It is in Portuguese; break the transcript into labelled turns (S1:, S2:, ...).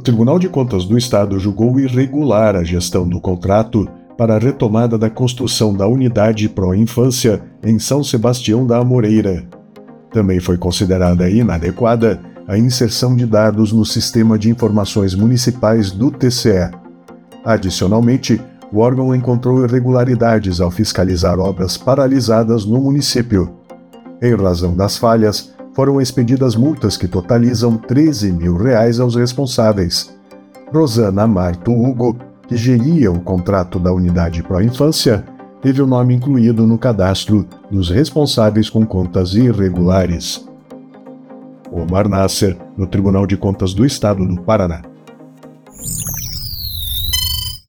S1: Tribunal de Contas do Estado julgou irregular a gestão do contrato para a retomada da construção da unidade pró-infância em São Sebastião da Amoreira. Também foi considerada inadequada a inserção de dados no Sistema de Informações Municipais do TCE. Adicionalmente, o órgão encontrou irregularidades ao fiscalizar obras paralisadas no município. Em razão das falhas, foram expedidas multas que totalizam R$ 13 mil aos responsáveis. Rosana Marto Hugo, que geria o contrato da unidade pró-infância, teve o nome incluído no cadastro dos responsáveis com contas irregulares. Omar Nasser, no Tribunal de Contas do Estado do Paraná.